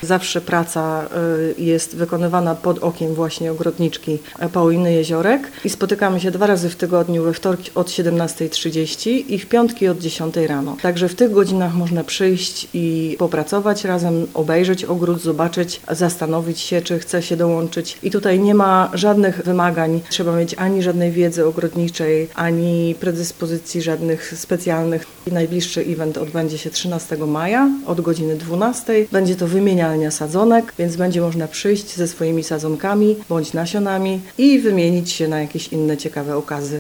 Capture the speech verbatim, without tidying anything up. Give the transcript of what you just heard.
Zawsze praca jest wykonywana pod okiem właśnie ogrodniczki Pauliny Jeziorek i spotykamy się dwa razy w tygodniu, we wtorki od siedemnastej trzydzieści i w piątki od dziesiątej rano. Także w tych godzinach można przyjść i popracować razem, obejrzeć ogród, zobaczyć, zastanowić się, czy chce się dołączyć. I tutaj nie ma żadnych wymagań, trzeba mieć ani żadnej wiedzy ogrodniczej, ani predyspozycji żadnych specjalnych. Najbliższy event odbędzie się trzynastego maja od godziny dwunastej. Będzie to wymienialnia sadzonek, więc będzie można przyjść ze swoimi sadzonkami bądź nasionami i wymienić się na jakieś inne ciekawe okazy.